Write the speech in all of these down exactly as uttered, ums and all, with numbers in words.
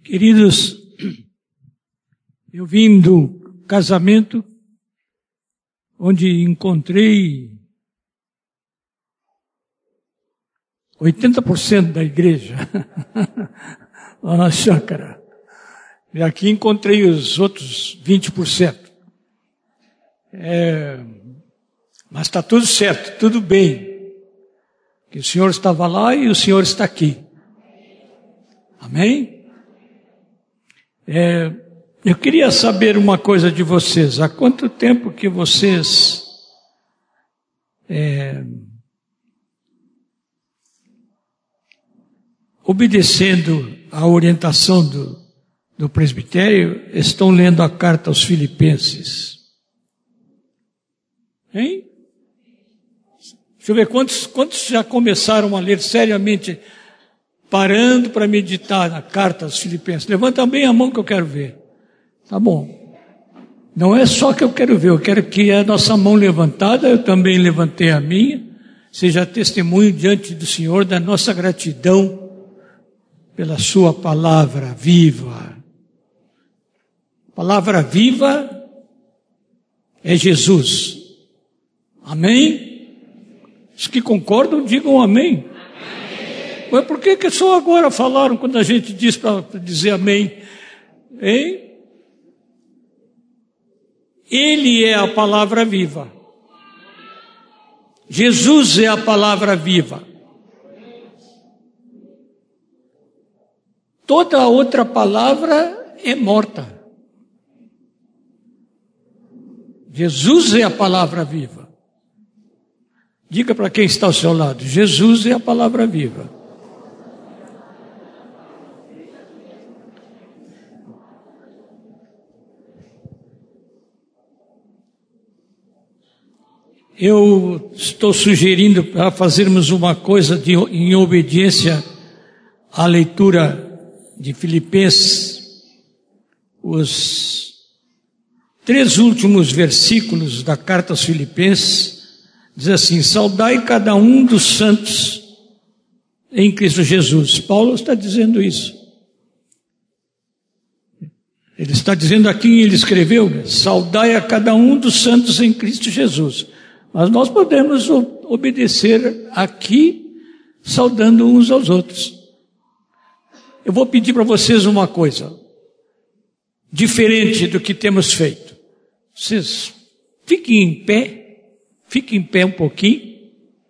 Queridos, eu vim do casamento onde encontrei oitenta por cento da igreja, lá na chácara. E aqui encontrei os outros vinte por cento. É, mas está tudo certo, tudo bem. Que o Senhor estava lá e o Senhor está aqui. Amém? É, eu queria saber uma coisa de vocês. Há quanto tempo que vocês é, obedecendo à orientação do, do presbitério, estão lendo a carta aos Filipenses? Hein? Deixa eu ver quantos, quantos já começaram a ler seriamente, parando para meditar na carta aos Filipenses. Levanta bem a mão que eu quero ver. Tá bom. Não é só que eu quero ver, eu quero que a nossa mão levantada, eu também levantei a minha, seja testemunho diante do Senhor da nossa gratidão pela sua palavra viva. Palavra viva é Jesus. Amém? Os que concordam, digam amém. Mas por que que só agora falaram quando a gente diz para dizer amém? Hein? Ele é a palavra viva. Jesus é a palavra viva. Toda outra palavra é morta. Jesus é a palavra viva. Diga para quem está ao seu lado, Jesus é a palavra viva. Eu estou sugerindo para fazermos uma coisa de, em obediência à leitura de Filipenses, os três últimos versículos da carta aos Filipenses, diz assim: saudai cada um dos santos em Cristo Jesus. Paulo está dizendo isso. Ele está dizendo aqui, ele escreveu, saudai a cada um dos santos em Cristo Jesus. Mas nós podemos obedecer aqui, saudando uns aos outros. Eu vou pedir para vocês uma coisa, diferente do que temos feito. Vocês fiquem em pé, fiquem em pé um pouquinho,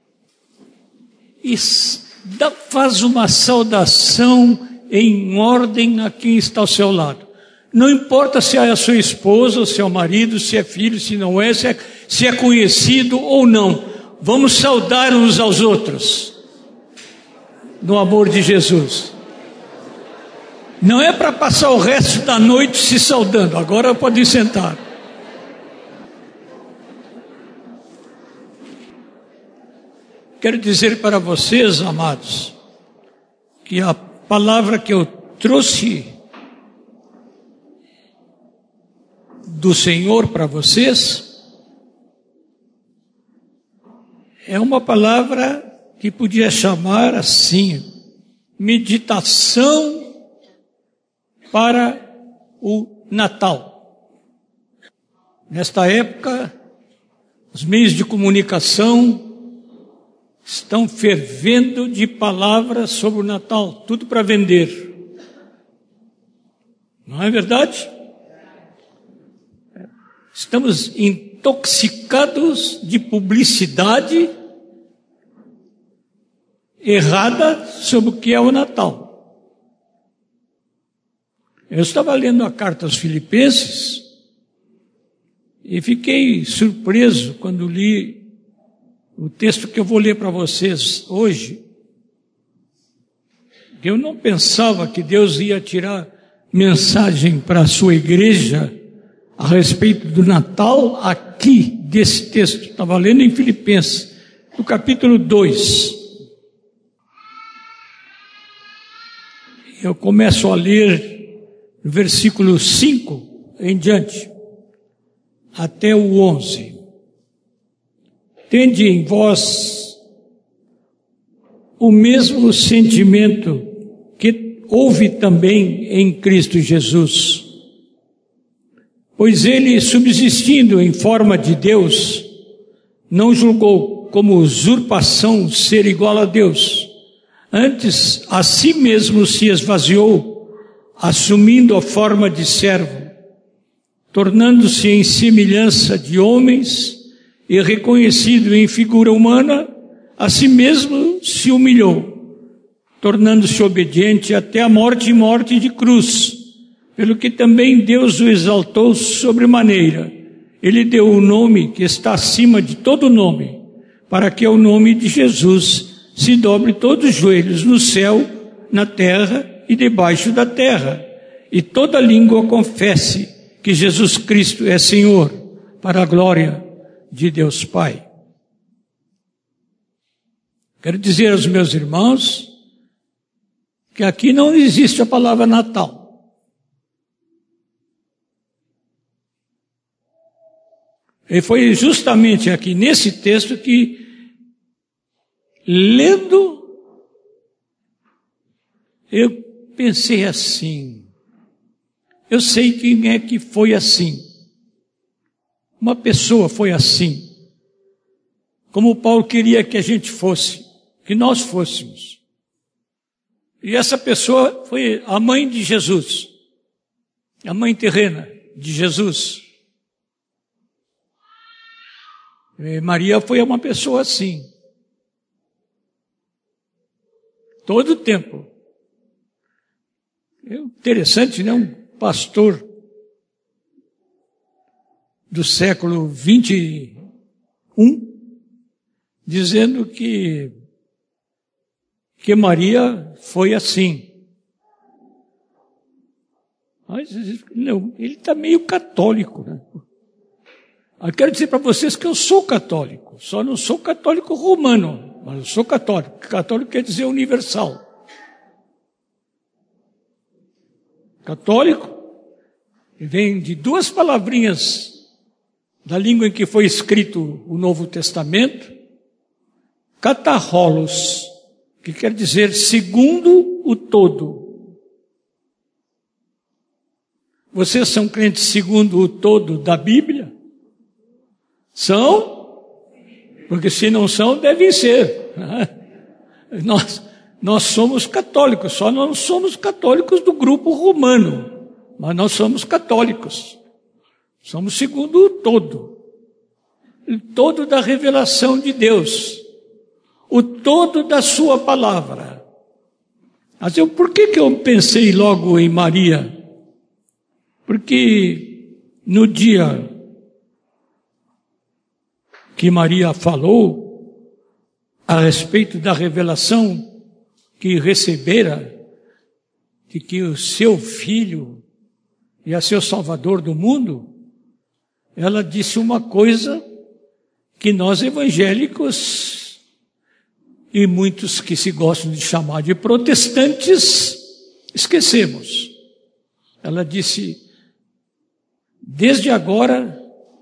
e dá, faz uma saudação em ordem a quem está ao seu lado. Não importa se é a sua esposa, ou se é o marido, se é filho, se não é, se é, se é conhecido ou não. Vamos saudar uns aos outros, no amor de Jesus. Não é para passar o resto da noite se saudando. Agora pode sentar. Quero dizer para vocês, amados, que a palavra que eu trouxe do Senhor para vocês é uma palavra que podia chamar assim, meditação para o Natal. Nesta época, os meios de comunicação estão fervendo de palavras sobre o Natal, tudo para vender. Não é verdade? Estamos intoxicados de publicidade errada sobre o que é o Natal. Eu estava lendo a carta aos Filipenses e fiquei surpreso quando li o texto que eu vou ler para vocês hoje. Eu não pensava que Deus ia tirar mensagem para a sua igreja a respeito do Natal aqui desse texto. Estava lendo em Filipenses, no capítulo dois. Eu começo a ler no versículo cinco em diante, até o onze. Tende em vós o mesmo sentimento que houve também em Cristo Jesus. Pois ele, subsistindo em forma de Deus, não julgou como usurpação ser igual a Deus. Antes, a si mesmo se esvaziou, assumindo a forma de servo, tornando-se em semelhança de homens e reconhecido em figura humana, a si mesmo se humilhou, tornando-se obediente até a morte e morte de cruz, pelo que também Deus o exaltou sobremaneira. Ele deu o nome que está acima de todo nome, para que ao nome de Jesus se dobre todos os joelhos no céu, na terra e debaixo da terra, e toda língua confesse que Jesus Cristo é Senhor, para a glória de Deus Pai. Quero dizer aos meus irmãos que aqui não existe a palavra Natal. E foi justamente aqui nesse texto que, lendo, eu pensei assim, eu sei quem é que foi assim. Uma pessoa foi assim, como Paulo queria que a gente fosse, que nós fôssemos. E essa pessoa foi a mãe de Jesus, a mãe terrena de Jesus. E Maria foi uma pessoa assim. Todo o tempo. É interessante, né? Um pastor do século vinte e um dizendo que que Maria foi assim. Mas não, ele está meio católico, né? Eu quero dizer para vocês que eu sou católico, só não sou católico romano, mas eu sou católico. Católico quer dizer universal. Católico vem de duas palavrinhas da língua em que foi escrito o Novo Testamento, katarrolos, que quer dizer segundo o todo. Vocês são crentes segundo o todo da Bíblia? São? Porque se não são, devem ser. Nós, nós somos católicos, só não somos católicos do grupo romano, mas nós somos católicos. Somos segundo o todo. O todo da revelação de Deus. O todo da sua palavra. Mas eu, por que que eu pensei logo em Maria? Porque no dia que Maria falou a respeito da revelação que recebera de que o seu filho ia ser o Salvador do mundo, ela disse uma coisa que nós evangélicos e muitos que se gostam de chamar de protestantes esquecemos. Ela disse, desde agora,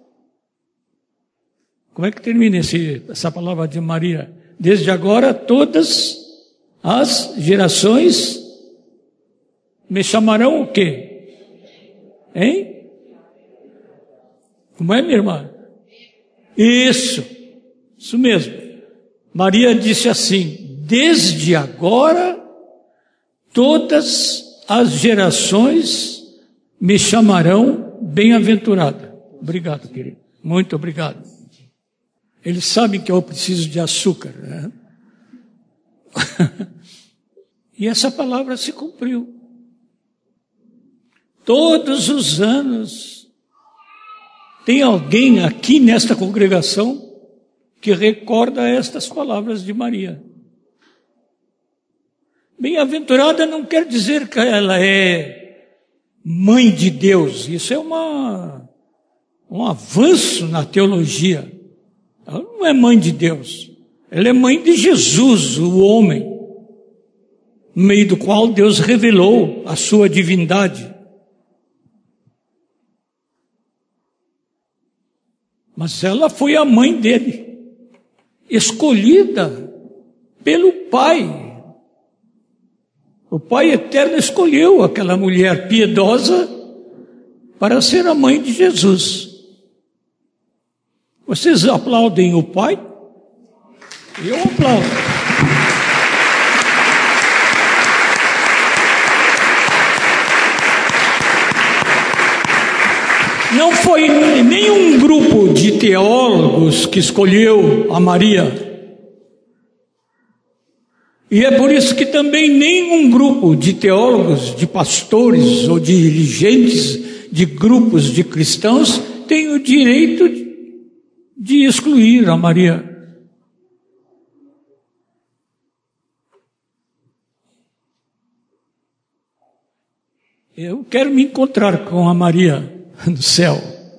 como é que termina esse, essa palavra de Maria? Desde agora todas as gerações me chamarão o quê? Hein? Como é, minha irmã? Isso, isso mesmo. Maria disse assim, desde agora todas as gerações me chamarão bem-aventurada. Obrigado, querido. Muito obrigado. Eles sabem que eu preciso de açúcar, né? E essa palavra se cumpriu. Todos os anos tem alguém aqui nesta congregação que recorda estas palavras de Maria. Bem-aventurada não quer dizer que ela é mãe de Deus. Isso é uma, um avanço na teologia. Ela não é mãe de Deus. Ela é mãe de Jesus, o homem, no meio do qual Deus revelou a sua divindade. Mas ela foi a mãe dele, escolhida pelo Pai. O Pai Eterno escolheu aquela mulher piedosa para ser a mãe de Jesus. Vocês aplaudem o Pai? Eu aplaudo. Não foi nenhum grupo de teólogos que escolheu a Maria. E é por isso que também nenhum grupo de teólogos, de pastores ou de dirigentes de grupos de cristãos tem o direito de excluir a Maria. Eu quero me encontrar com a Maria no céu.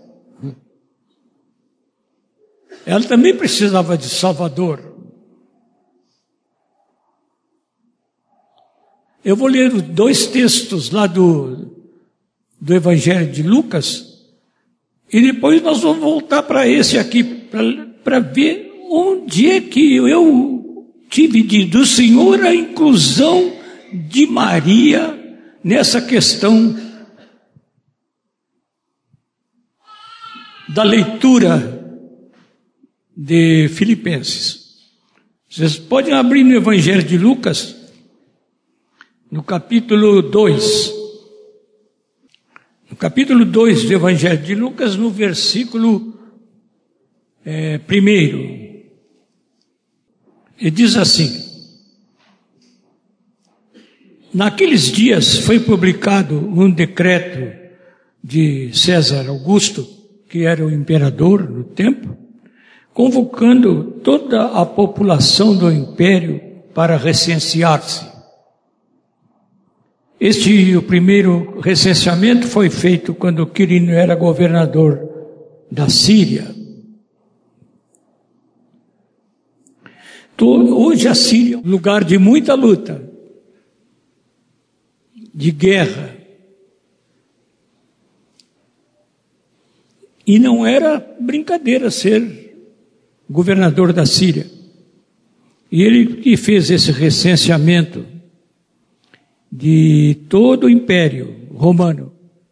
Ela também precisava de Salvador. Eu vou ler dois textos lá do, do Evangelho de Lucas, e depois nós vamos voltar para esse aqui, para ver onde é que eu tive de, do Senhor a inclusão de Maria nessa questão da leitura de Filipenses. Vocês podem abrir no Evangelho de Lucas, no capítulo dois. No capítulo dois do Evangelho de Lucas, no versículo é, primeiro. Ele diz assim: naqueles dias foi publicado um decreto de César Augusto, que era o imperador no tempo, convocando toda a população do império para recensear-se. Este, o primeiro recenseamento foi feito quando Quirino era governador da Síria. Hoje a Síria é um lugar de muita luta, de guerra. E não era brincadeira ser governador da Síria. E ele que fez esse recenseamento de todo o Império Romano.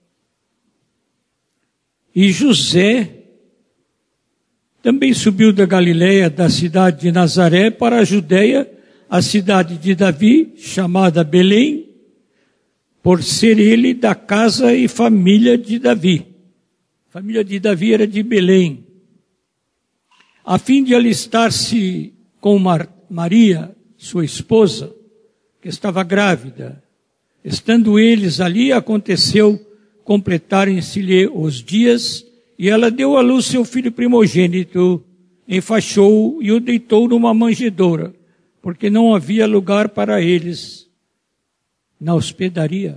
E José também subiu da Galileia, da cidade de Nazaré, para a Judeia, a cidade de Davi, chamada Belém, por ser ele da casa e família de Davi. A família de Davi era de Belém, a fim de alistar-se com Maria, sua esposa, que estava grávida. Estando eles ali, aconteceu completarem-se-lhe os dias, e ela deu à luz seu filho primogênito, enfaixou-o e o deitou numa manjedoura, porque não havia lugar para eles na hospedaria.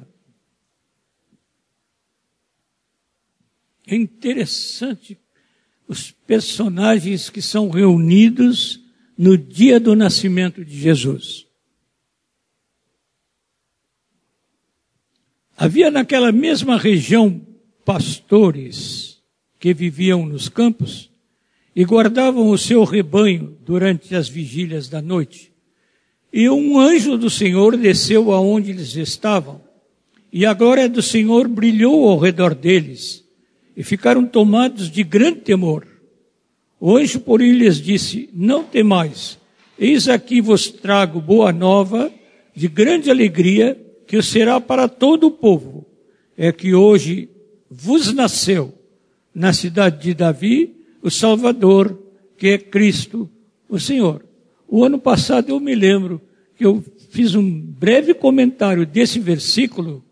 É interessante os personagens que são reunidos no dia do nascimento de Jesus. Havia naquela mesma região pastores que viviam nos campos e guardavam o seu rebanho durante as vigílias da noite. E um anjo do Senhor desceu aonde eles estavam, e a glória do Senhor brilhou ao redor deles, e ficaram tomados de grande temor. O anjo, porém, lhes disse: não temais, eis aqui vos trago boa nova de grande alegria, que será para todo o povo. É que hoje vos nasceu na cidade de Davi o Salvador, que é Cristo, o Senhor. O ano passado eu me lembro que eu fiz um breve comentário desse versículo,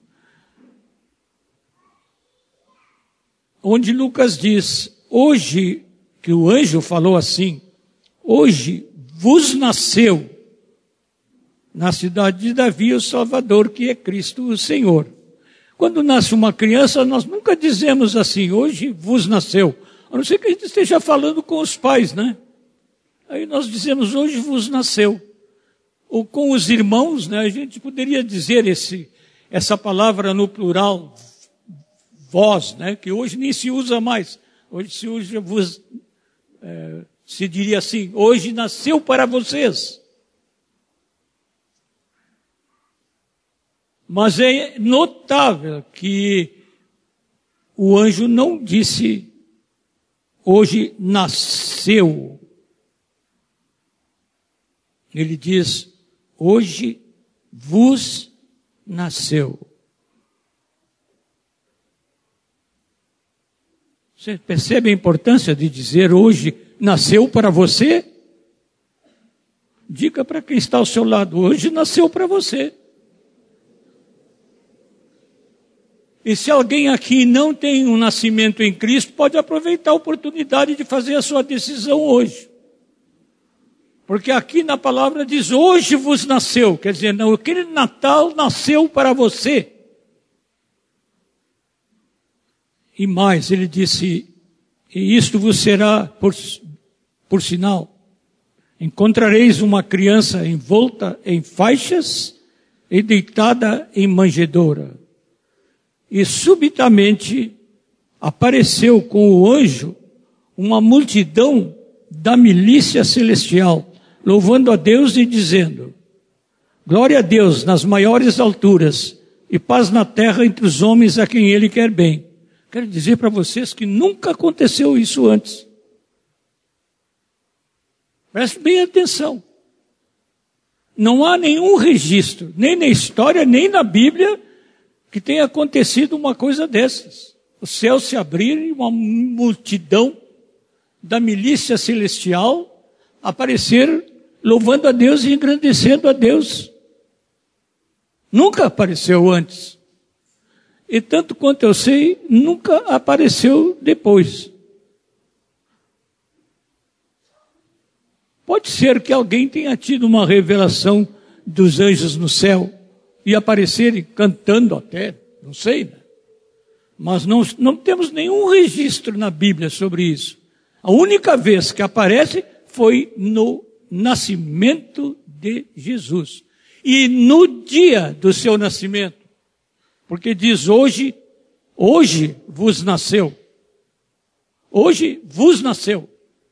onde Lucas diz, hoje, que o anjo falou assim, hoje vos nasceu na cidade de Davi o Salvador, que é Cristo o Senhor. Quando nasce uma criança, nós nunca dizemos assim, hoje vos nasceu. A não ser que a gente esteja falando com os pais, né? Aí nós dizemos, hoje vos nasceu. Ou com os irmãos, né? A gente poderia dizer esse, essa palavra no plural, vós, né? Que hoje nem se usa mais. Hoje se usa, vos, é, se diria assim, hoje nasceu para vocês. Mas é notável que o anjo não disse, hoje nasceu. Ele diz, hoje vos nasceu. Você percebe a importância de dizer hoje nasceu para você? Diga para quem está ao seu lado, hoje nasceu para você. E se alguém aqui não tem um nascimento em Cristo, pode aproveitar a oportunidade de fazer a sua decisão hoje. Porque aqui na palavra diz, hoje vos nasceu. Quer dizer, não, aquele Natal nasceu para você. E mais, ele disse, e isto vos será por, por sinal. Encontrareis uma criança envolta em faixas e deitada em manjedoura. E subitamente apareceu com o anjo uma multidão da milícia celestial, louvando a Deus e dizendo, glória a Deus nas maiores alturas e paz na terra entre os homens a quem Ele quer bem. Quero dizer para vocês que nunca aconteceu isso antes. Preste bem atenção. Não há nenhum registro, nem na história, nem na Bíblia, que tenha acontecido uma coisa dessas. Os céus se abrirem, uma multidão da milícia celestial aparecer louvando a Deus e engrandecendo a Deus. Nunca apareceu antes. E tanto quanto eu sei, nunca apareceu depois. Pode ser que alguém tenha tido uma revelação dos anjos no céu e aparecerem cantando até, não sei, né? Mas não, não temos nenhum registro na Bíblia sobre isso. A única vez que aparece foi no nascimento de Jesus. E no dia do seu nascimento. Porque diz hoje, hoje vos nasceu. Hoje vos nasceu.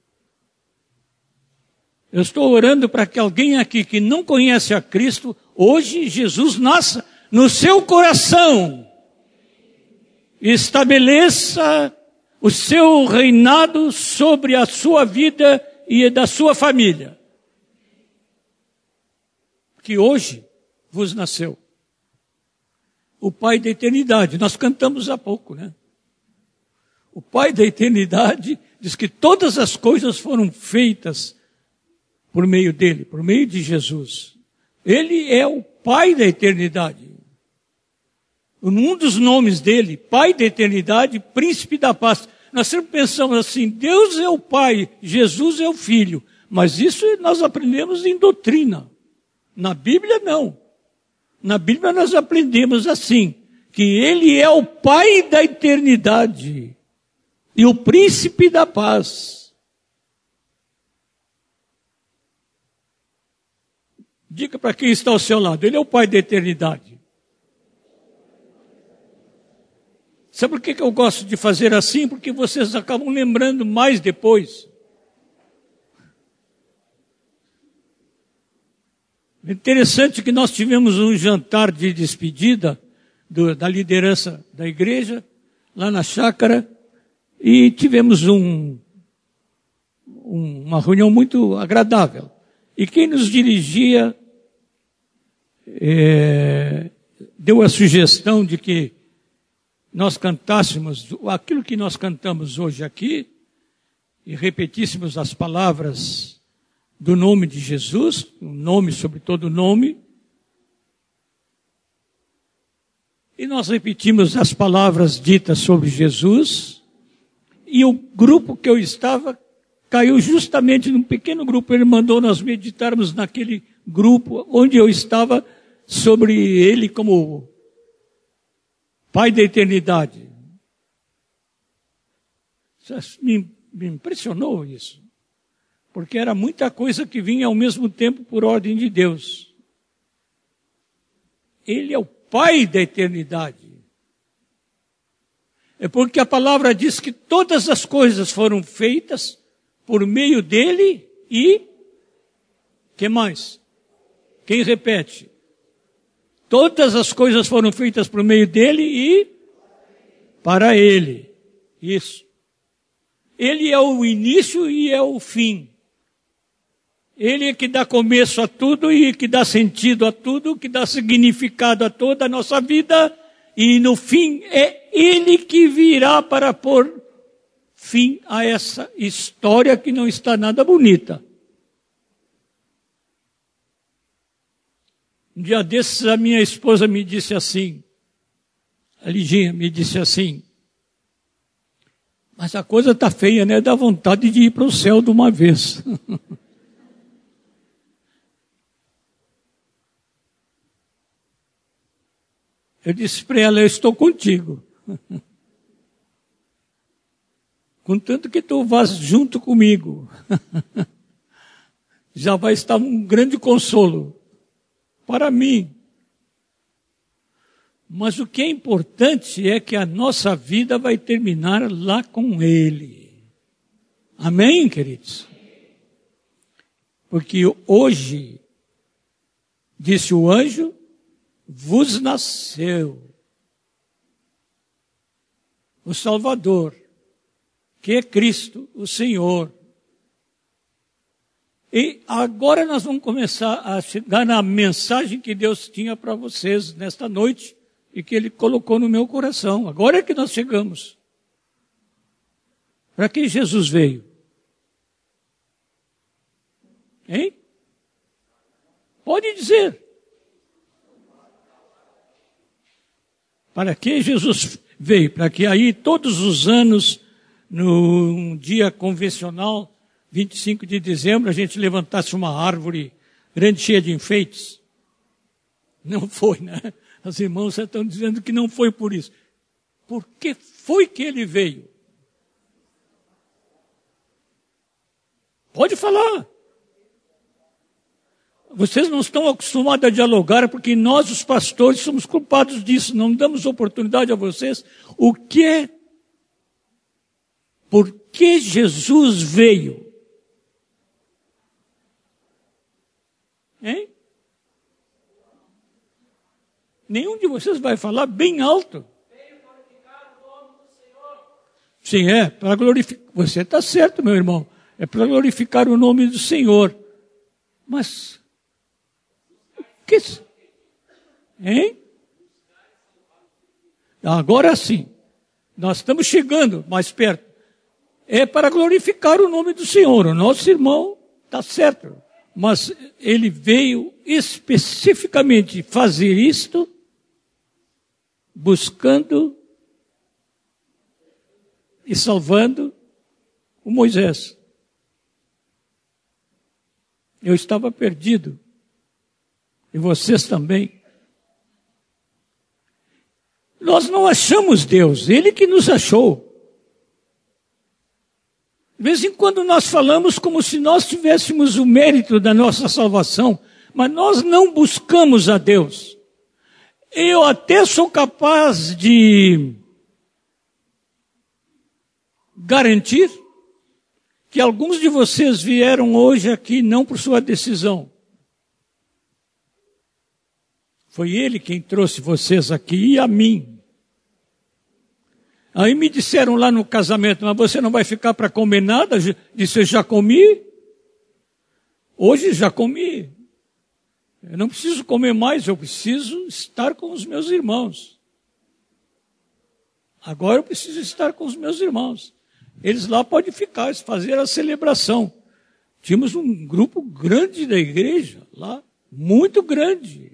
Eu estou orando para que alguém aqui que não conhece a Cristo, hoje Jesus nasça no seu coração. E estabeleça o seu reinado sobre a sua vida e da sua família. Que hoje vos nasceu o Pai da eternidade. Nós cantamos há pouco, né? O Pai da eternidade diz que todas as coisas foram feitas por meio dele, por meio de Jesus. Ele é o Pai da eternidade. Um dos nomes dele, Pai da eternidade, Príncipe da paz. Nós sempre pensamos assim, Deus é o Pai, Jesus é o Filho. Mas isso nós aprendemos em doutrina. Na Bíblia, não. Na Bíblia nós aprendemos assim, que Ele é o Pai da eternidade e o Príncipe da paz. Diga para quem está ao seu lado, Ele é o Pai da eternidade. Sabe por que eu gosto de fazer assim? Porque vocês acabam lembrando mais depois. Interessante que nós tivemos um jantar de despedida do, da liderança da igreja, lá na chácara, e tivemos um, um, uma reunião muito agradável. E quem nos dirigia é, deu a sugestão de que nós cantássemos aquilo que nós cantamos hoje aqui e repetíssemos as palavras do nome de Jesus, um nome sobre todo nome. E nós repetimos as palavras ditas sobre Jesus. E o grupo que eu estava caiu justamente num pequeno grupo. Ele mandou nós meditarmos naquele grupo onde eu estava sobre ele como Pai da eternidade. Me, me impressionou isso. Porque era muita coisa que vinha ao mesmo tempo por ordem de Deus. Ele é o Pai da eternidade. É porque a palavra diz que todas as coisas foram feitas por meio dele e... que mais? Quem repete? Todas as coisas foram feitas por meio dele e para ele. Isso. Ele é o início e é o fim. Ele é que dá começo a tudo e que dá sentido a tudo, que dá significado a toda a nossa vida. E no fim é ele que virá para pôr fim a essa história que não está nada bonita. Um dia desses a minha esposa me disse assim, a Liginha me disse assim, mas a coisa está feia, né? Dá vontade de ir para o céu de uma vez. Eu disse para ela, eu estou contigo. Contanto que tu vás junto comigo. Já vai estar um grande consolo para mim. Mas o que é importante é que a nossa vida vai terminar lá com Ele. Amém, queridos? Porque hoje, disse o anjo, vos nasceu o Salvador, que é Cristo, o Senhor. E agora nós vamos começar a chegar na mensagem que Deus tinha para vocês nesta noite e que Ele colocou no meu coração. Agora é que nós chegamos. Para que Jesus veio? Hein? Pode dizer. Para que Jesus veio? Para que aí todos os anos, no dia convencional, vinte e cinco de dezembro, a gente levantasse uma árvore grande, cheia de enfeites. Não foi, né? As irmãs estão dizendo que não foi por isso. Por que foi que ele veio? Pode falar. Vocês não estão acostumados a dialogar porque nós, os pastores, somos culpados disso. Não damos oportunidade a vocês. O que é? Por que Jesus veio? Hein? Nenhum de vocês vai falar bem alto. Veio glorificar o nome do Senhor. Sim, é. Para glorificar. Você está certo, meu irmão. É para glorificar o nome do Senhor. Mas... Que... Hein? Agora sim. Nós estamos chegando mais perto. É para glorificar o nome do Senhor. O nosso irmão está certo. Mas ele veio especificamente fazer isto buscando e salvando o Moisés. Eu estava perdido. E vocês também. Nós não achamos Deus, Ele que nos achou. De vez em quando nós falamos como se nós tivéssemos o mérito da nossa salvação, mas nós não buscamos a Deus. Eu até sou capaz de garantir que alguns de vocês vieram hoje aqui não por sua decisão. Foi Ele quem trouxe vocês aqui e a mim. Aí me disseram lá no casamento, mas você não vai ficar para comer nada? Disse, eu já comi. Hoje já comi. Eu não preciso comer mais, eu preciso estar com os meus irmãos. Agora eu preciso estar com os meus irmãos. Eles lá podem ficar, fazer a celebração. Tínhamos um grupo grande da igreja lá, muito grande.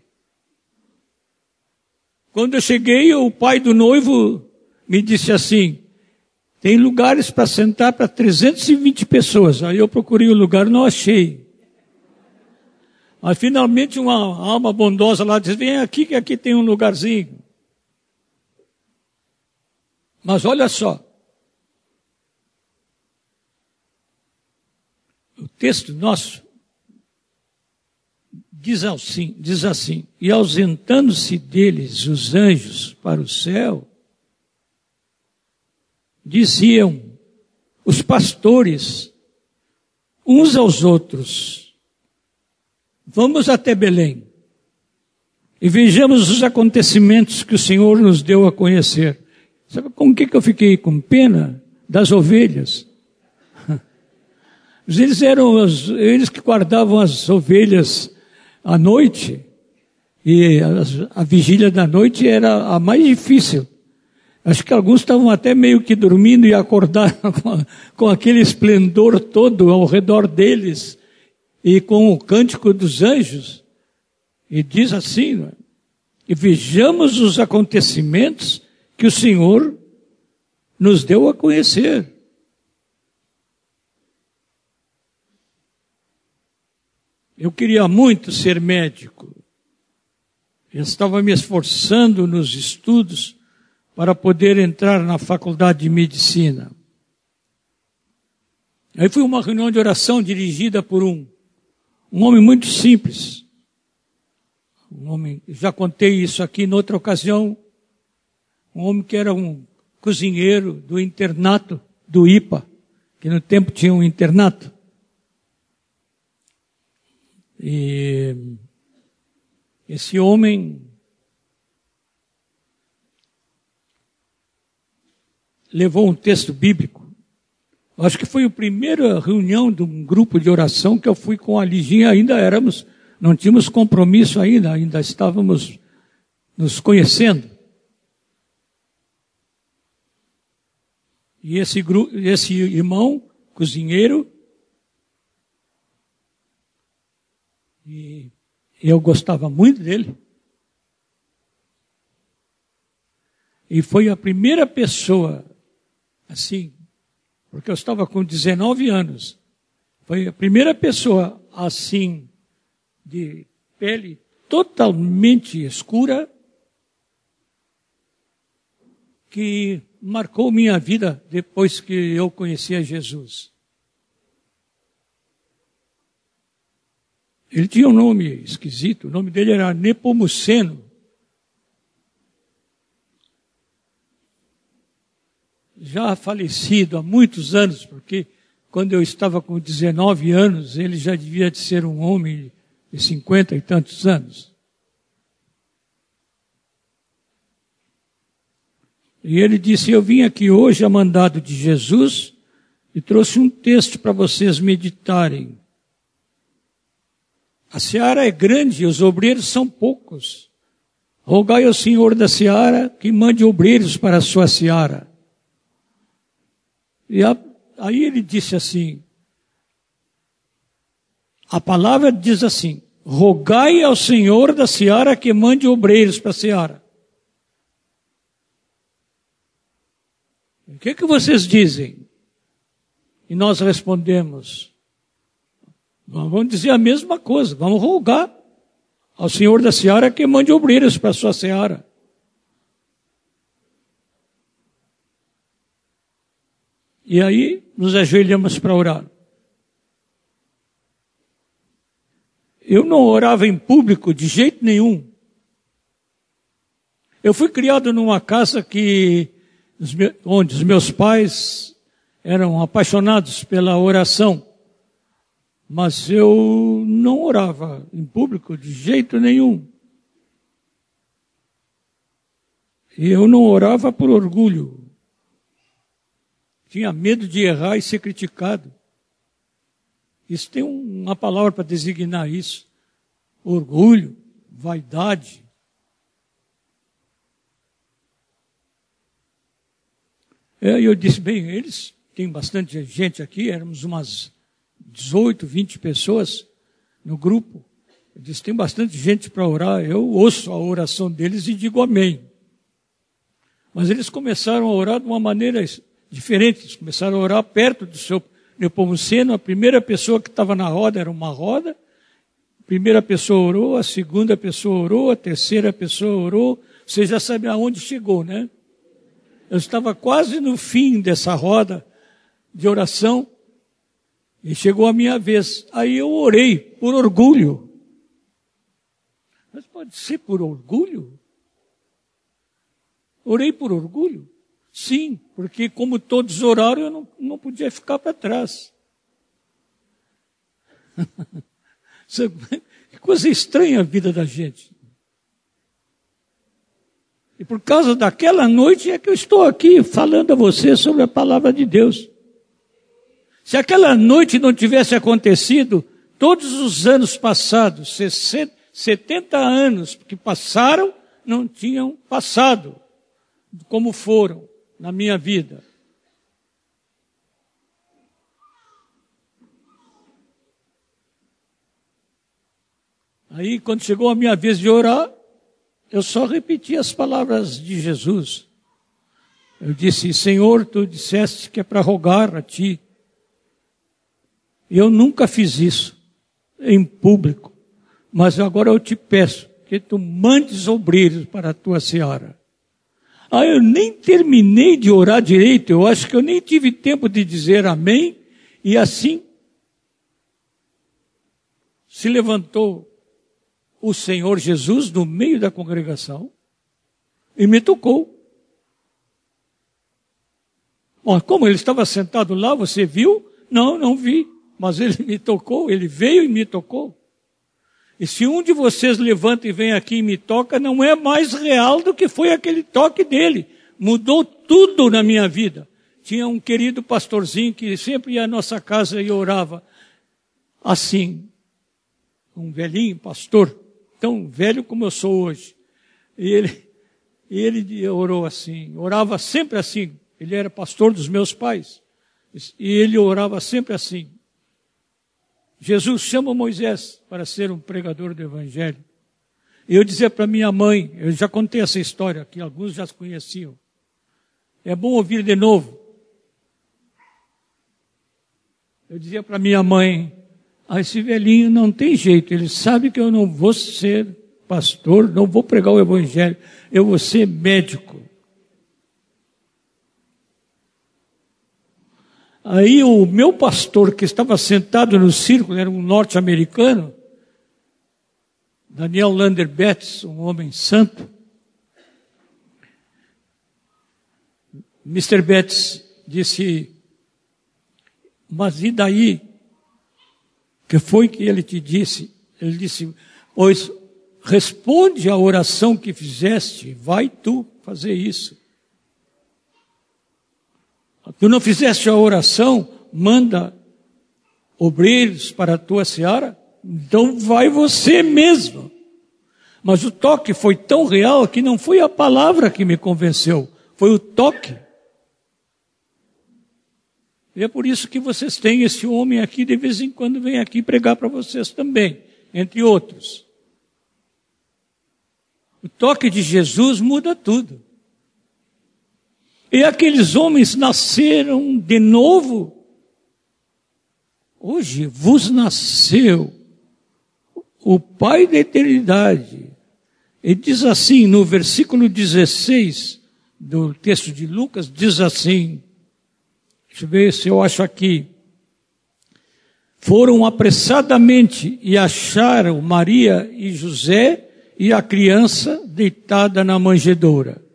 Quando eu cheguei, o pai do noivo me disse assim, tem lugares para sentar para trezentas e vinte pessoas. Aí eu procurei o lugar, não achei. Mas finalmente uma alma bondosa lá disse, vem aqui que aqui tem um lugarzinho. Mas olha só. O texto nosso diz assim, diz assim, e ausentando-se deles os anjos para o céu, diziam os pastores uns aos outros, vamos até Belém e vejamos os acontecimentos que o Senhor nos deu a conhecer. Sabe com o que eu fiquei com pena? Das ovelhas. Eles eram os, eles que guardavam as ovelhas à noite, e a, a vigília da noite era a mais difícil. Acho que alguns estavam até meio que dormindo e acordaram com, com aquele esplendor todo ao redor deles, e com o cântico dos anjos. E diz assim, e vejamos os acontecimentos que o Senhor nos deu a conhecer. Eu queria muito ser médico. Eu estava me esforçando nos estudos para poder entrar na faculdade de medicina. Aí foi uma reunião de oração dirigida por um, um homem muito simples. Um homem, já contei isso aqui em outra ocasião, um homem que era um cozinheiro do internato do I P A, que no tempo tinha um internato. E esse homem levou um texto bíblico. Acho que foi a primeira reunião de um grupo de oração que eu fui com a Liginha, ainda éramos, não tínhamos compromisso ainda, ainda estávamos nos conhecendo. E esse, esse irmão, cozinheiro, e eu gostava muito dele, e foi a primeira pessoa, assim, porque eu estava com dezenove anos, foi a primeira pessoa assim, de pele totalmente escura, que marcou minha vida depois que eu conheci a Jesus. Ele tinha um nome esquisito, o nome dele era Nepomuceno. Já falecido há muitos anos, porque quando eu estava com dezenove anos, ele já devia de ser um homem de cinquenta e tantos anos. E ele disse, eu vim aqui hoje a mandado de Jesus e trouxe um texto para vocês meditarem. A seara é grande e os obreiros são poucos. Rogai ao Senhor da seara que mande obreiros para a sua seara. E a, aí ele disse assim, a palavra diz assim, rogai ao Senhor da seara que mande obreiros para a seara. O que, que vocês dizem? E nós respondemos, vamos dizer a mesma coisa, vamos rogar ao Senhor da seara que mande obreiros para a sua seara. E aí nos ajoelhamos para orar. Eu não orava em público de jeito nenhum. Eu fui criado numa casa que, onde os meus pais eram apaixonados pela oração. Mas eu não orava em público de jeito nenhum. E eu não orava por orgulho. Tinha medo de errar e ser criticado. Isso tem uma palavra para designar isso. Orgulho, vaidade. E eu disse, bem, eles têm bastante gente aqui, éramos umas dezoito, vinte pessoas no grupo. Eu disse, tem bastante gente para orar, eu ouço a oração deles e digo amém. Mas eles começaram a orar de uma maneira diferente, eles começaram a orar perto do seu Nepomuceno, a primeira pessoa que estava na roda era uma roda, a primeira pessoa orou, a segunda pessoa orou, a terceira pessoa orou, você já sabe aonde chegou, né? Eu estava quase no fim dessa roda de oração, e chegou a minha vez. Aí eu orei por orgulho. Mas pode ser por orgulho? Orei por orgulho? Sim, porque como todos oraram, eu não, não podia ficar para trás. Que coisa estranha a vida da gente. E por causa daquela noite é que eu estou aqui falando a você sobre a palavra de Deus. Se aquela noite não tivesse acontecido, todos os anos passados, setenta anos que passaram, não tinham passado como foram na minha vida. Aí, quando chegou a minha vez de orar, eu só repeti as palavras de Jesus. Eu disse, Senhor, tu disseste que é para rogar a ti. Eu nunca fiz isso em público, mas agora eu te peço que tu mandes obreiros para a tua seara. Ah, eu nem terminei de orar direito, eu acho que eu nem tive tempo de dizer amém, e assim se levantou o Senhor Jesus no meio da congregação e me tocou. Bom, como ele estava sentado lá, você viu? Não, não vi. Mas ele me tocou, ele veio e me tocou. E se um de vocês levanta e vem aqui e me toca, não é mais real do que foi aquele toque dele. Mudou tudo na minha vida. Tinha um querido pastorzinho que sempre ia à nossa casa e orava assim. Um velhinho pastor, tão velho como eu sou hoje. E ele, e ele orou assim, orava sempre assim. Ele era pastor dos meus pais. E ele orava sempre assim. Jesus chama Moisés para ser um pregador do Evangelho. E eu dizia para minha mãe, eu já contei essa história aqui, alguns já conheciam. É bom ouvir de novo. Eu dizia para minha mãe, ah, esse velhinho não tem jeito, ele sabe que eu não vou ser pastor, não vou pregar o Evangelho, eu vou ser médico. Aí o meu pastor, que estava sentado no círculo, era um norte-americano, Daniel Lander Betts, um homem santo. mister Betts disse, mas e daí? Que foi que ele te disse? Ele disse, pois responde à oração que fizeste, vai tu fazer isso. Tu não fizeste a oração, manda obreiros para a tua seara, então vai você mesmo. Mas o toque foi tão real que não foi a palavra que me convenceu, foi o toque. E é por isso que vocês têm esse homem aqui, de vez em quando vem aqui pregar para vocês também, entre outros. O toque de Jesus muda tudo. E aqueles homens nasceram de novo. Hoje vos nasceu o Pai da eternidade. E diz assim, no versículo dezesseis do texto de Lucas, diz assim, deixa eu ver se eu acho aqui. Foram apressadamente e acharam Maria e José e a criança deitada na manjedoura.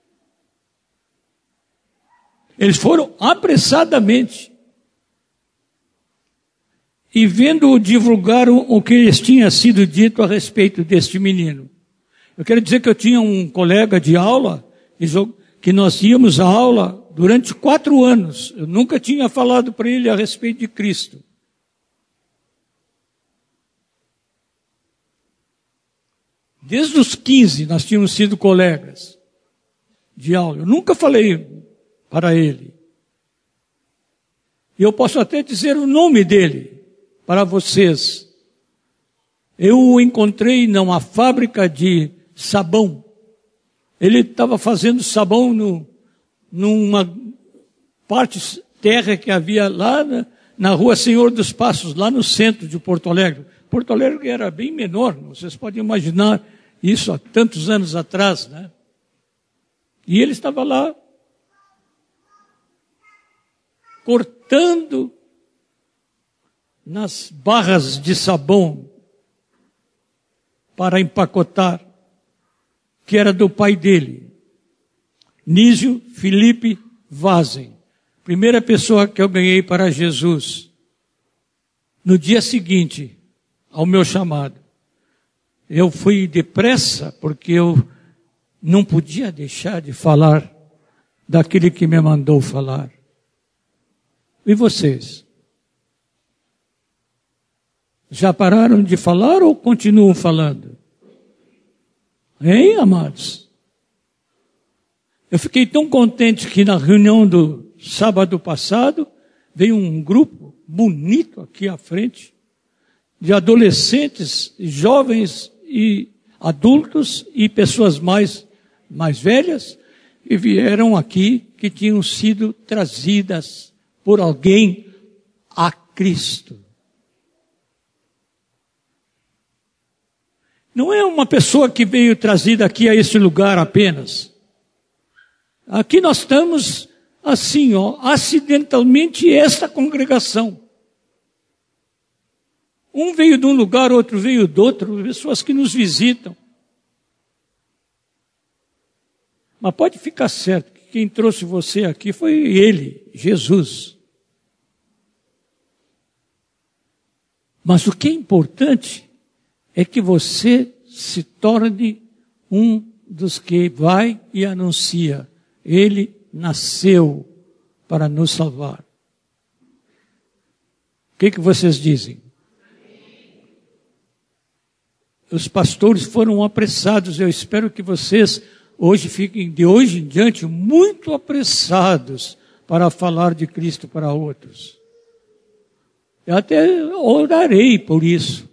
Eles foram apressadamente. E vendo-o, divulgaram o que lhes tinha sido dito a respeito deste menino. Eu quero dizer que eu tinha um colega de aula, que nós íamos à aula durante quatro anos. Eu nunca tinha falado para ele a respeito de Cristo. Desde os quinze nós tínhamos sido colegas de aula. Eu nunca falei para ele. E eu posso até dizer o nome dele para vocês. Eu o encontrei numa fábrica de sabão. Ele estava fazendo sabão no, numa parte terra que havia lá na, na rua Senhor dos Passos, lá no centro de Porto Alegre. Porto Alegre era bem menor, vocês podem imaginar isso há tantos anos atrás, né? E ele estava lá cortando nas barras de sabão para empacotar, que era do pai dele, Nísio Felipe Vazen, primeira pessoa que eu ganhei para Jesus. No dia seguinte ao meu chamado, eu fui depressa, porque eu não podia deixar de falar daquele que me mandou falar. E vocês? Já pararam de falar ou continuam falando? Hein, amados? Eu fiquei tão contente que na reunião do sábado passado veio um grupo bonito aqui à frente, de adolescentes, jovens e adultos e pessoas mais, mais velhas, e vieram aqui que tinham sido trazidas por alguém a Cristo. Não é uma pessoa que veio trazida aqui a esse lugar apenas. Aqui nós estamos assim, ó, acidentalmente esta congregação. Um veio de um lugar, outro veio do outro, pessoas que nos visitam. Mas pode ficar certo que quem trouxe você aqui foi Ele, Jesus. Mas o que é importante é que você se torne um dos que vai e anuncia. Ele nasceu para nos salvar. O que, que vocês dizem? Os pastores foram apressados. Eu espero que vocês hoje fiquem, de hoje em diante, muito apressados para falar de Cristo para outros. Eu até orarei por isso.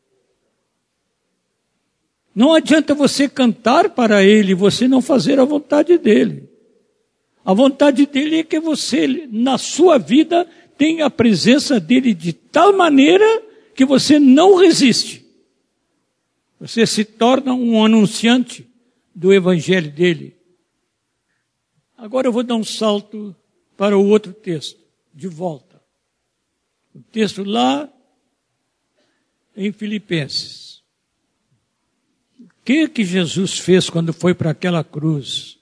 Não adianta você cantar para Ele e você não fazer a vontade dEle. A vontade dEle é que você, na sua vida, tenha a presença dEle de tal maneira que você não resiste. Você se torna um anunciante do Evangelho dEle. Agora eu vou dar um salto para o outro texto, de volta. O texto lá em Filipenses. O que que Jesus fez quando foi para aquela cruz?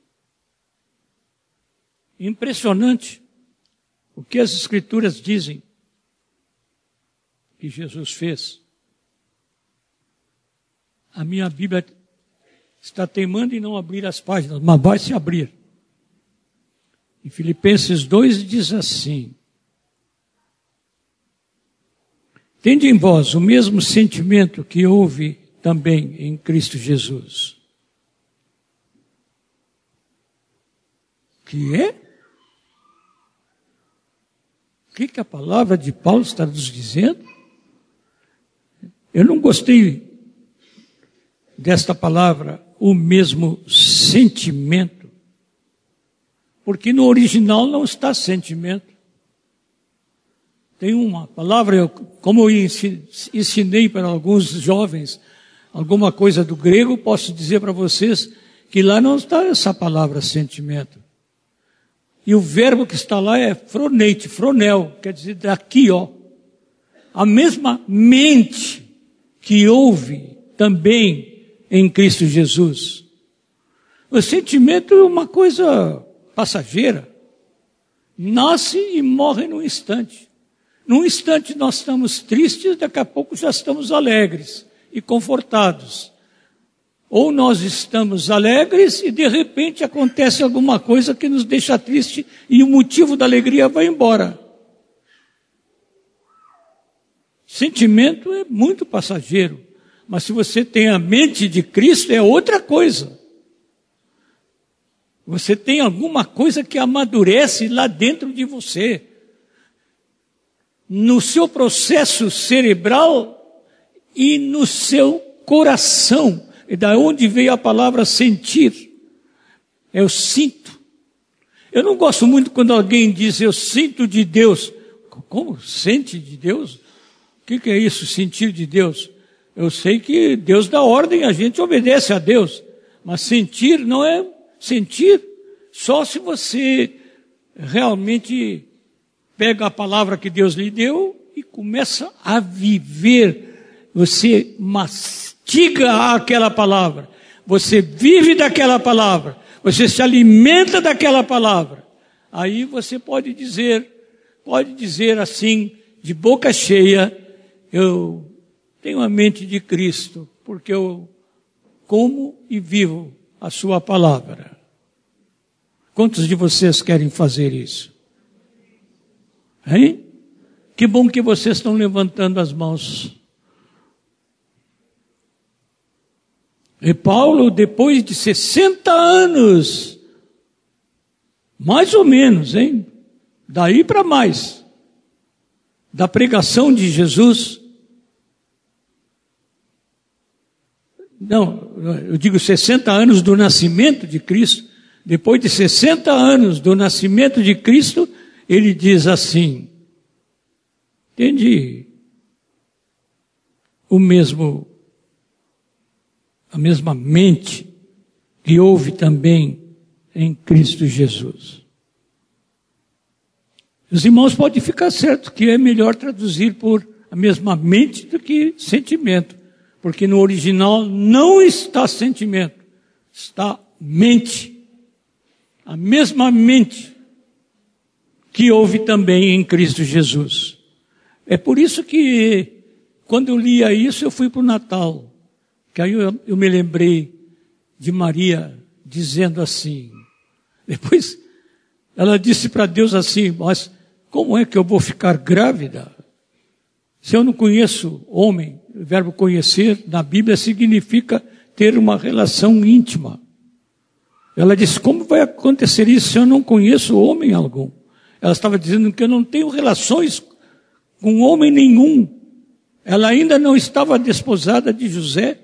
Impressionante o que as Escrituras dizem que Jesus fez. A minha Bíblia está teimando em não abrir as páginas, mas vai se abrir. Em Filipenses dois diz assim: tende em vós o mesmo sentimento que houve também em Cristo Jesus. Que é? O que, que a palavra de Paulo está nos dizendo? Eu não gostei desta palavra, o mesmo sentimento, porque no original não está sentimento. Tem uma palavra, eu, como eu ensinei para alguns jovens alguma coisa do grego, posso dizer para vocês que lá não está essa palavra sentimento. E o verbo que está lá é froneite, fronel, quer dizer daqui, ó. A mesma mente que houve também em Cristo Jesus. O sentimento é uma coisa passageira. Nasce e morre num instante. Num instante nós estamos tristes, daqui a pouco já estamos alegres e confortados. Ou nós estamos alegres e de repente acontece alguma coisa que nos deixa triste e o motivo da alegria vai embora. Sentimento é muito passageiro, mas se você tem a mente de Cristo é outra coisa. Você tem alguma coisa que amadurece lá dentro de você. No seu processo cerebral e no seu coração. E da onde veio a palavra sentir? Eu sinto. Eu não gosto muito quando alguém diz eu sinto de Deus. Como? Sente de Deus? O que, que é isso, sentir de Deus? Eu sei que Deus dá ordem, a gente obedece a Deus. Mas sentir não é sentir só se você realmente pega a palavra que Deus lhe deu e começa a viver. Você mastiga aquela palavra. Você vive daquela palavra. Você se alimenta daquela palavra. Aí você pode dizer, pode dizer assim, de boca cheia, eu tenho a mente de Cristo, porque eu como e vivo a sua palavra. Quantos de vocês querem fazer isso? Hein? Que bom que vocês estão levantando as mãos. E Paulo, depois de sessenta anos, mais ou menos, hein? Daí para mais, da pregação de Jesus. Não, eu digo sessenta anos do nascimento de Cristo. Depois de sessenta anos do nascimento de Cristo, ele diz assim, entendi, o mesmo, a mesma mente que houve também em Cristo Jesus. Os irmãos podem ficar certos que é melhor traduzir por a mesma mente do que sentimento, porque no original não está sentimento, está mente. A mesma mente que houve também em Cristo Jesus. É por isso que, quando eu lia isso, eu fui para o Natal. Que aí eu, eu me lembrei de Maria dizendo assim. Depois, ela disse para Deus assim, mas como é que eu vou ficar grávida? Se eu não conheço homem, o verbo conhecer, na Bíblia, significa ter uma relação íntima. Ela disse, como vai acontecer isso se eu não conheço homem algum? Ela estava dizendo que eu não tenho relações com homem nenhum. Ela ainda não estava desposada de José.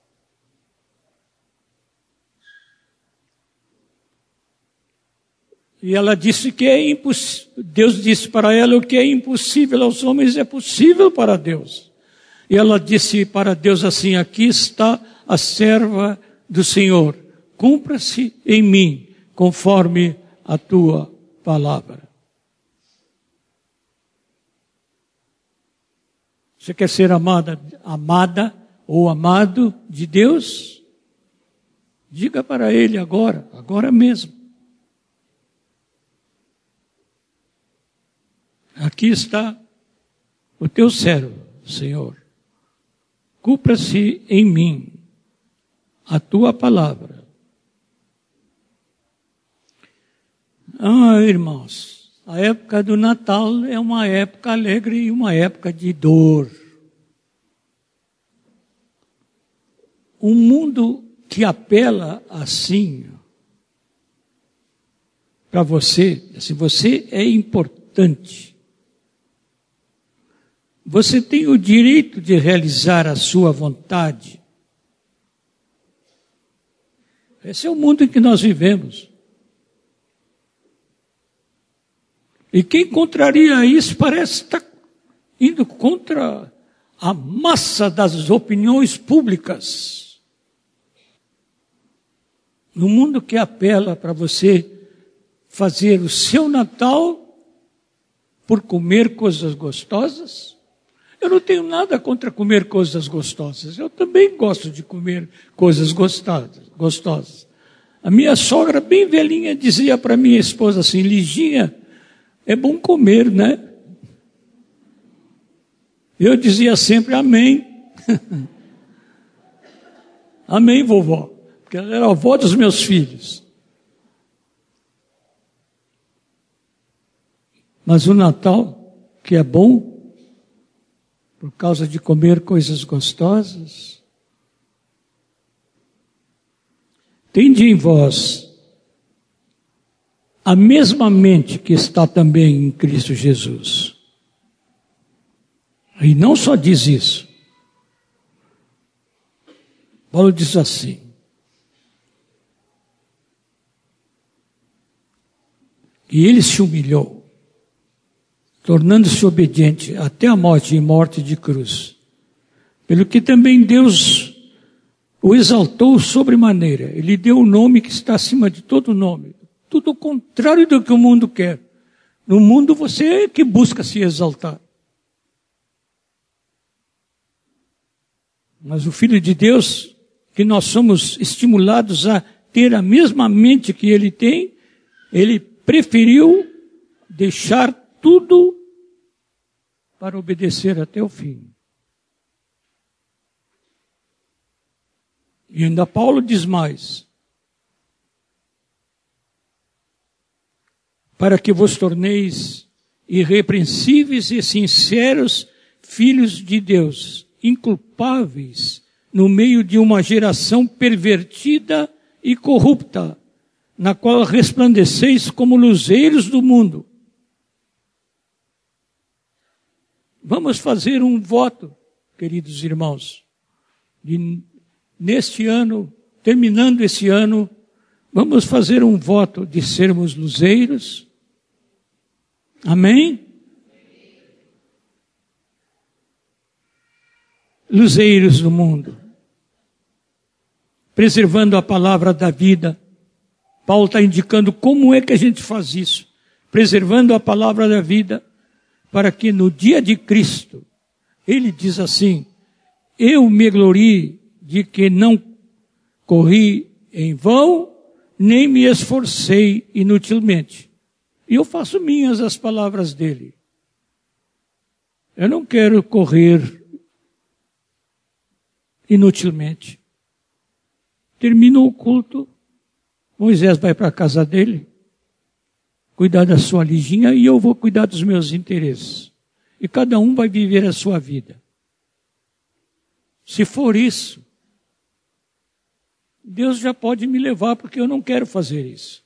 E ela disse que é impossível. Deus disse para ela, o que é impossível aos homens é possível para Deus. E ela disse para Deus assim, aqui está a serva do Senhor. Cumpra-se em mim, conforme a tua palavra. Você quer ser amada, amada ou amado de Deus? Diga para Ele agora, agora mesmo. Aqui está o teu servo, Senhor. Cumpra-se em mim a tua palavra. Ah, irmãos, a época do Natal é uma época alegre e uma época de dor. Um mundo que apela assim para você, assim, você é importante. Você tem o direito de realizar a sua vontade. Esse é o mundo em que nós vivemos. E quem contraria isso parece estar indo contra a massa das opiniões públicas. No mundo que apela para você fazer o seu Natal por comer coisas gostosas. Eu não tenho nada contra comer coisas gostosas. Eu também gosto de comer coisas gostosas. gostosas. A minha sogra, bem velhinha, dizia para minha esposa assim, Liginha, é bom comer, né? Eu dizia sempre, amém. Amém, vovó. Porque ela era a avó dos meus filhos. Mas o Natal, que é bom, por causa de comer coisas gostosas, tende em vós a mesma mente que está também em Cristo Jesus. E não só diz isso. Paulo diz assim, que ele se humilhou, tornando-se obediente até a morte e morte de cruz. Pelo que também Deus o exaltou sobremaneira. Ele deu o nome que está acima de todo nome. Tudo o contrário do que o mundo quer. No mundo você é que busca se exaltar. Mas o Filho de Deus, que nós somos estimulados a ter a mesma mente que ele tem, ele preferiu deixar tudo para obedecer até o fim. E ainda Paulo diz mais, para que vos torneis irrepreensíveis e sinceros filhos de Deus, inculpáveis no meio de uma geração pervertida e corrupta, na qual resplandeceis como luzeiros do mundo. Vamos fazer um voto, queridos irmãos, de, neste ano, terminando esse ano, vamos fazer um voto de sermos luzeiros. Amém? Luzeiros do mundo, preservando a palavra da vida. Paulo está indicando como é que a gente faz isso, preservando a palavra da vida, para que no dia de Cristo, ele diz assim, eu me glorie de que não corri em vão, nem me esforcei inutilmente. E eu faço minhas as palavras dele. Eu não quero correr inutilmente. Termina o culto, Moisés vai para a casa dele, cuidar da sua liginha e eu vou cuidar dos meus interesses. E cada um vai viver a sua vida. Se for isso, Deus já pode me levar porque eu não quero fazer isso.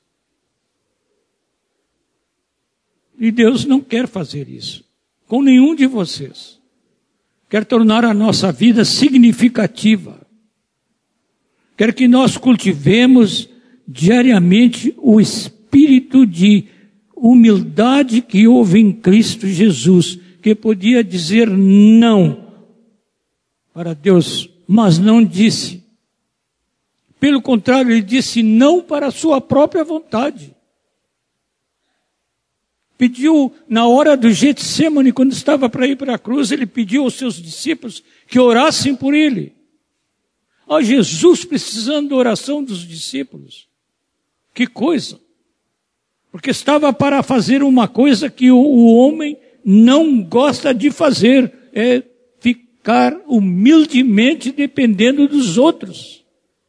E Deus não quer fazer isso com nenhum de vocês. Quer tornar a nossa vida significativa. Quer que nós cultivemos diariamente o espírito de humildade que houve em Cristo Jesus, que podia dizer não para Deus, mas não disse. Pelo contrário, ele disse não para a sua própria vontade. Pediu, na hora do Getsemane, quando estava para ir para a cruz, ele pediu aos seus discípulos que orassem por ele. Ó, Jesus precisando da oração dos discípulos. Que coisa! Porque estava para fazer uma coisa que o, o homem não gosta de fazer, é ficar humildemente dependendo dos outros.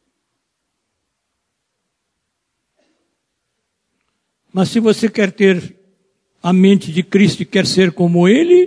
Mas se você quer ter a mente de Cristo e quer ser como Ele,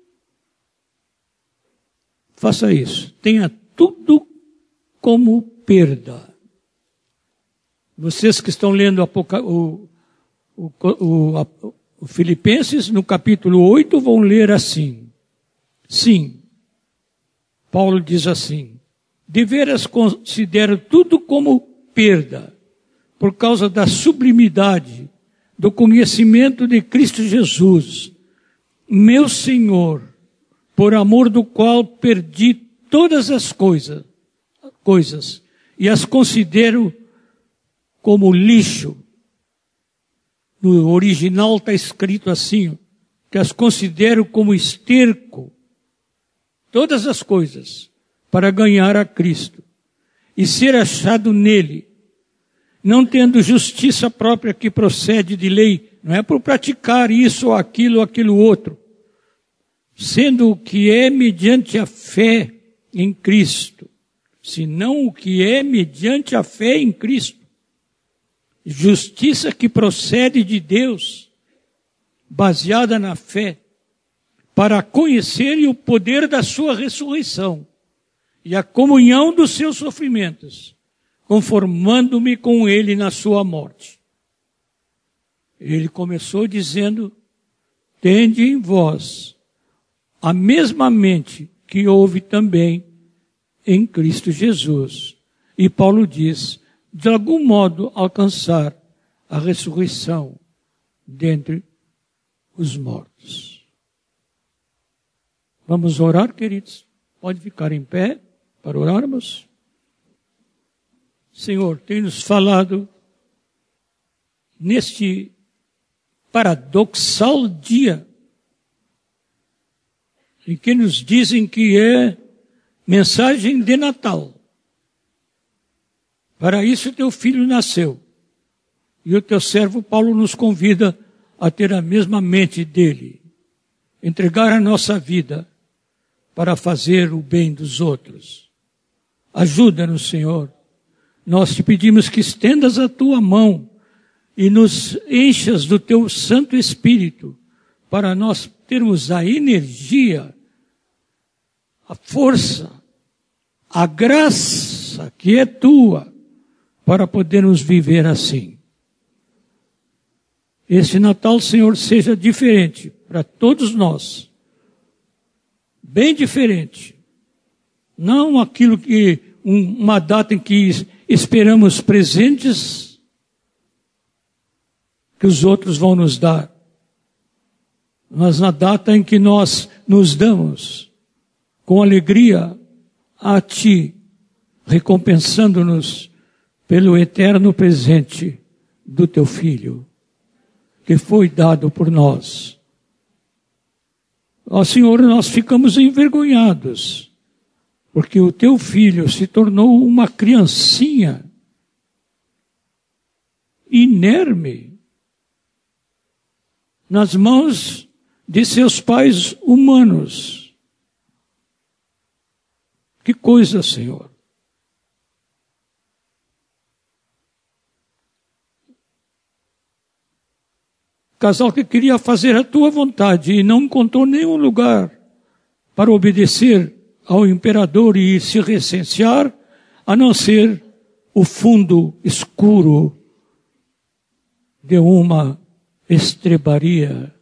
faça isso. Tenha tudo como perda. Vocês que estão lendo o, o, o, o Filipenses, no capítulo oito, vão ler assim. Sim, Paulo diz assim, deveras considero tudo como perda, por causa da sublimidade do conhecimento de Cristo Jesus, meu Senhor, por amor do qual perdi todas as coisas, coisas e as considero como lixo. No original está escrito assim, que as considero como esterco, todas as coisas, para ganhar a Cristo e ser achado nele, não tendo justiça própria que procede de lei, não é por praticar isso ou aquilo ou aquilo outro, sendo o que é mediante a fé em Cristo, senão o que é mediante a fé em Cristo. Justiça que procede de Deus, baseada na fé, para conhecerem o poder da sua ressurreição e a comunhão dos seus sofrimentos, conformando-me com ele na sua morte. Ele começou dizendo, tende em vós a mesma mente que houve também em Cristo Jesus. E Paulo diz, de algum modo alcançar a ressurreição dentre os mortos. Vamos orar, queridos? Pode ficar em pé para orarmos? Senhor, tem nos falado neste paradoxal dia em que nos dizem que é mensagem de Natal. Para isso teu filho nasceu. E o teu servo Paulo nos convida a ter a mesma mente dele. Entregar a nossa vida para fazer o bem dos outros. Ajuda-nos, Senhor. Nós te pedimos que estendas a tua mão e nos enchas do teu Santo Espírito, para nós termos a energia, a força, a graça que é tua, para podermos viver assim. Esse Natal, Senhor, seja diferente para todos nós. Bem diferente. Não aquilo que, um, uma data em que esperamos presentes que os outros vão nos dar. Mas na data em que nós nos damos com alegria a Ti, recompensando-nos pelo eterno presente do Teu Filho, que foi dado por nós. Ó Senhor, nós ficamos envergonhados, porque o Teu Filho se tornou uma criancinha inerme nas mãos de seus pais humanos. Que coisa, Senhor. Casal que queria fazer a tua vontade e não encontrou nenhum lugar para obedecer ao imperador e se recensear, a não ser o fundo escuro de uma estrebaria.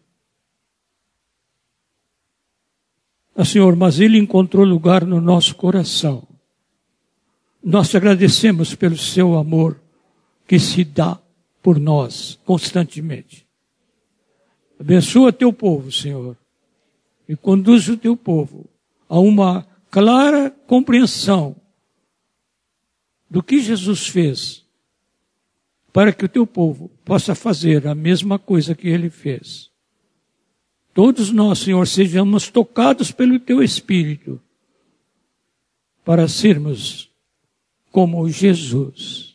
Ah, Senhor, mas Ele encontrou lugar no nosso coração. Nós te agradecemos pelo seu amor que se dá por nós constantemente. Abençoa teu povo, Senhor, e conduz o teu povo a uma clara compreensão do que Jesus fez, para que o teu povo possa fazer a mesma coisa que Ele fez. Todos nós, Senhor, sejamos tocados pelo teu Espírito, para sermos como Jesus,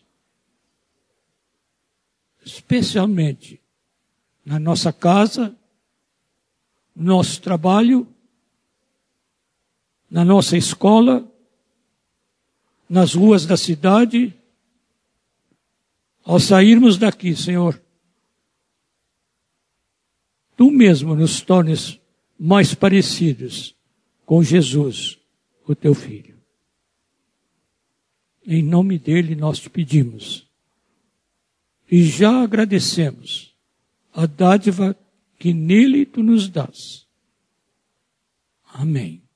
especialmente na nossa casa, no nosso trabalho, na nossa escola, nas ruas da cidade. Ao sairmos daqui, Senhor, Tu mesmo nos tornes mais parecidos com Jesus, o Teu Filho. Em nome dEle nós te pedimos. E já agradecemos a dádiva que nele Tu nos dás. Amém.